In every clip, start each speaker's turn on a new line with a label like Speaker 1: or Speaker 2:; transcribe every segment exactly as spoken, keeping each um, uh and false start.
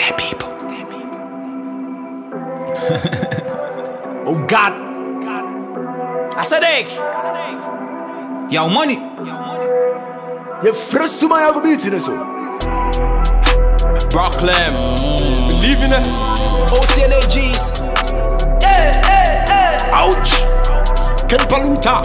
Speaker 1: Dead people. Oh God. I said egg. Yo money.
Speaker 2: You fresh to my beating us.
Speaker 3: Brooklyn. Believe in it.
Speaker 1: O T L A Gs.
Speaker 2: Hey, hey, hey. Ouch. Ken Paluta.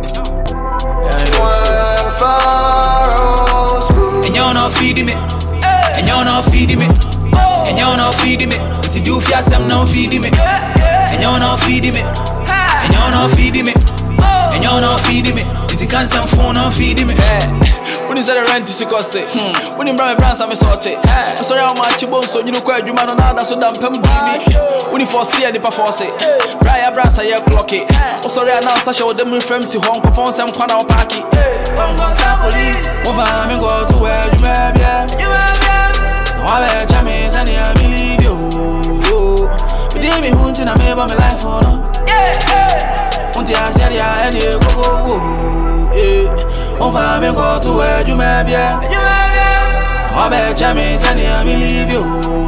Speaker 1: And you're not feeding me. And you're not feeding me. And you're not feeding me. What you do for yourself, not feeding me. And you're not feeding me. And you're not feeding me. And you're not feeding me. You can't stand phone, not feeding me.
Speaker 4: When you said the rent is cost it. When you bring my brands, I'm sorted. I'm sorry how much you bought, so you know quite you man on that, so damn pem baby. When you foresee any perforce it. Brian brands are here clock it. Oh sorry, I now Sasha with them referring to Hong Kong phone, some corner of party. Hong Kong police. Over me go to where you may be. You may be. No, I bet James and I believe you. Me did me hunting, I made my life for no. Yeah, yeah. Until I said yeah, and you go go go. Yeah. Over me go to where you may be. You may be. No, I bet James and I believe you.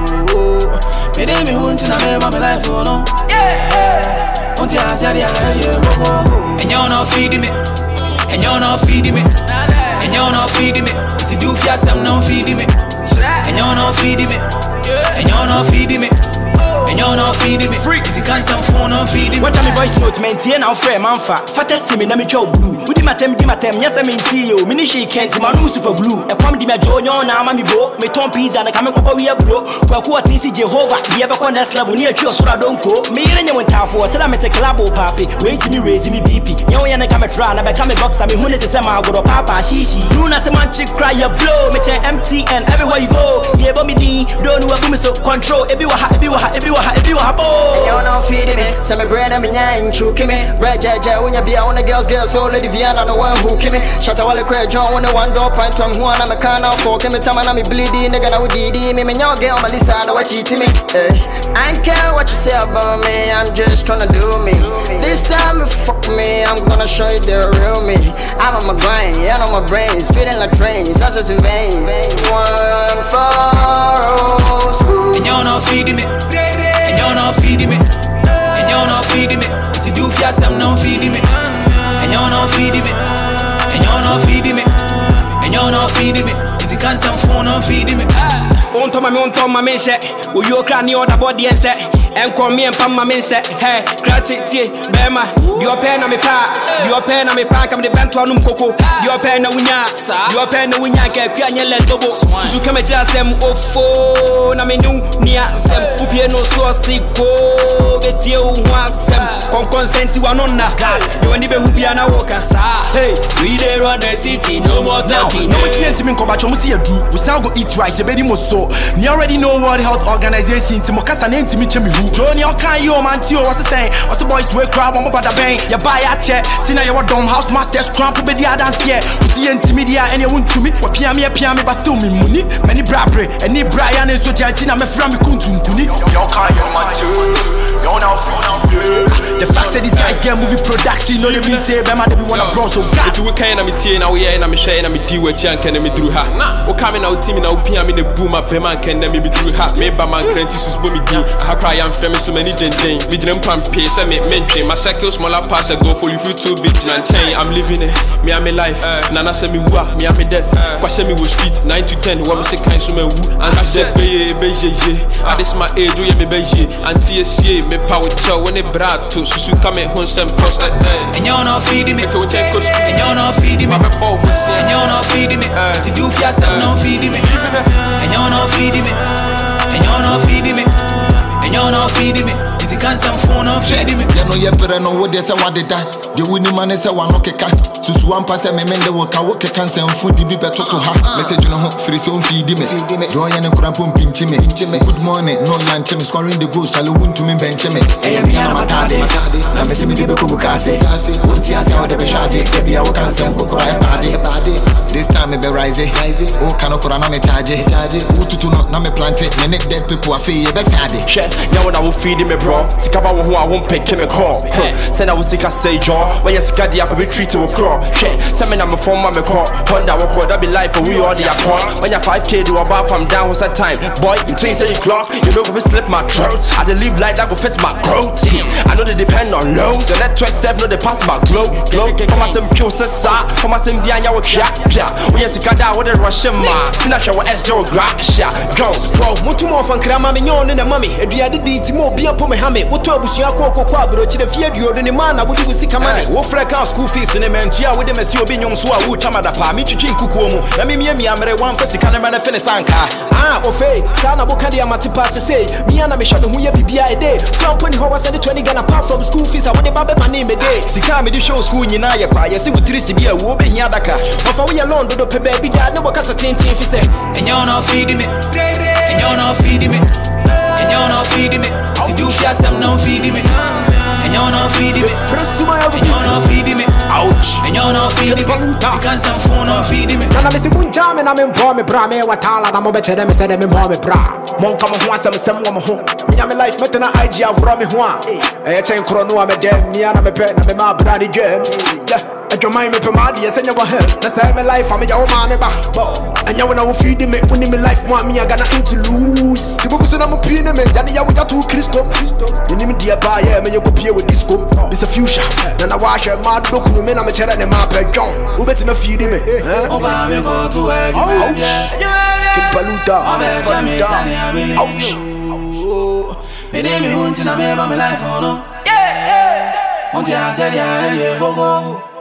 Speaker 4: Me did me hunting, I made my life for no. Yeah, yeah. Until I said yeah, and you go go go.
Speaker 1: And you're not feeding me. And you're not feeding me. And you're not feeding me. What you do for yourself, not feeding me. And you're not feeding me. And you're not feeding me. And you're not feeding me. Freak, you can't stand phone, not feeding me.
Speaker 5: What time voice note, man, T N our friend, man, fat. Fattest me, na me chow blue. Udi matem, di matem, yes, I mean, T O. Minishi can't, manu super blue. A pom di me join on, na mami bo. Me tom pizza, na kame koko we a bro. Kwa kuwa tisi Jehovah, di ebe kwa next level, near chio sura don't go. Me yere nye wenta for, sila me te klabo papi. Wait to me raise me B P. Nyawo yane kame try, na be kame boxa, me hune te sema agoro papa, shishi. Luna se man chick cry, ya blow. Me che M T N, everywhere you go. Yebo me di, don't know where so control. Ebi waha, ebi waha, ebi waha, ebi waha, bo.
Speaker 6: And you're not feeding me. Some me brain and me nine choking me. Red jaja when you be on the girls, girls, so lady Viana, no one who me. Shut a wall of crack, John, when the one door point to him, who I'm a can now for. Can me tell me, I'm bleeding, nigga, now D D me. Me, your girl, Melissa, know what cheating me. I don't care what you say about me, I'm just trying to do me. This time, if fuck me, I'm gonna show you the real me. I'm on my grind, yeah, on my brains, feeling like trains, that's just in vain. One, four, school.
Speaker 1: And you're not feeding me. And you're not feeding me. And you're not feeding me. What you do for yourself, not feeding me. And you're not feeding me. And you're not feeding me. And you're not feeding me. You can't stand phone, not feeding me.
Speaker 5: On to my own to my men set. Will you cry near the body and set? And call me and pam my men set. Hey, gratitude, Bema. Your pen on me pack. Your pen on me pack. I'm the bent on coco. Your pen on winya. Your pen on winya. Get piano let double. To come at just them of phone. I mean, you near some Pupiano so sick. Get you once some consent to one on that. You want even be an walker. Hey, we there on the city. No more talking.
Speaker 2: No, it's not even come back. We see a do. We shall go eat rice. A baby must so. You already know what health organization. Timokasa name to me. Johnny, how can you man to what's the saying? What's the boys work crowd? I'm about the bang. You buy a chair. Tina, you're a dumb house master. Scramp with the dance here. You see intermedia and you want to me. What P M, P M, but still me money. Many brabre. And ni Brian and so Jantina, my friend, me couldn't to me. You can't you man too. You're now the fact that these guys get movie production, no even say, Bema, they be one of bros. So, God,
Speaker 3: you can't have me tea now. We are in a machine and me deal with Jank and me through her. Oh, coming out, team now, P M in the boom up, Bema can me through her. Maybe my Crentis is booming. I cry, I'm famous so many gen gen. We didn't pump pace, I make mention. My cycle smaller pass, I go for you too big. I'm living it, me I'm a life. Nana say me woo, me I'm a death. Question me was street, nine to ten. What me say kind so me woo. And I said, Beye, Beye, I this my age, do you me Beye? And T S C, me power chow when they brought to Susu come at home some post.
Speaker 1: And you're not feeding me. And you're not feeding me. And you're not feeding me. To do for yourself, not feeding me. And you're not feeding me. And you're not feeding me. And you're not feeding me. You can't stand phone, not feeding me.
Speaker 7: You know, you're better know what they say, what they die. The winning man is a one okay cat. Susu one pass and me mend the work, I work a cancer and food be better to her. Message you know, free so feed me. Joy and a crampon pinch me. Good morning, no lunch, me scoring the ghost, I'll win to me bench me. I am here, Matade. Now, Miss me, the Bukase, won't see us how the Bishadi, maybe I will cancel Kokora party. This time, it be rising. Oh, cannot Korana me charge. Who to not, not me planted, many dead people are feed, best I did.
Speaker 3: Now, I will feed him, bro.
Speaker 2: Sikaba wo ho a won pick me call. Send I will seek a say jaw. When you sika the apple be treated with crop. Send me na me phone me call. Honda wo call that be life but we all the account. When you five K do about from down was that time. Boy, you think say you clock, you know go slip my throat. I dey live like that go fit my growth. I know they depend on loads. The net twenty-seven know they pass my glow. Glow. Come on some pure sa. Come on some bianya wo pia pia. When you sika da wo the rush ma. Tina show S Joe Gracia. Go.
Speaker 8: Bro, mutu mo fan krama me nyon ne mami. Eduade di ti mo bia po me ha me. Woto abusua kokoko abro chi de fie duodo ne ma na wodi sika mane. Wo freka school fees ne mentua wo de mesi obi nyom so a wo tamada pa me twitwi nkukuo mu. Na me mia mia mere wan fa sika ne ma na fene sanka. Ah, ofe, sa na bo ka de amate pass say. Me na me hwade ho ya bibia e dey. Plan pony ho was twenty Ghana apart from school fees I wo de ba be ma ne me dey. Sika me di show school nyina ye kwa. Yesi wo three C bia wo be hia daka. Ofa wo ya loan do do pe baby dad ne wo kasa tintin fi say.
Speaker 1: And you're not feeding me. And you're not feeding me. And you're not feeding me. To do shots, I'm not feeding me. And you're not feeding me. And you're not feeding me. Ouch. And you're not feeding me. You can't stand phone not feeding me.
Speaker 8: Nana me si munja me na me mpo me bra me watala na mo be chede me se de me mpo me bra. Mon kama ho asem sem wo me ho. Me ya me life mete na I G avro me ho a. Eh chen kro no a me dem me na me pe na me ma bra ni dwem. Your mind me pemadi, yes, and you were hell. That's how my life, I'm your man. And you wanna feed me, when me life, want me, I got nothing to lose. You go to some opinion, man, that you are too Christo. You need me, dear buyer, man, you go play with this gum. It's a future. Then I wash your mouth, look, you mean I'm a chair and a map, John. Who better not feed me? Oh, I'm going to work. Ouch. Paluta. Ouch. Me name me hunting, I'm my life, oh no. Yeah, yeah. Until I said, yeah, yeah, go go.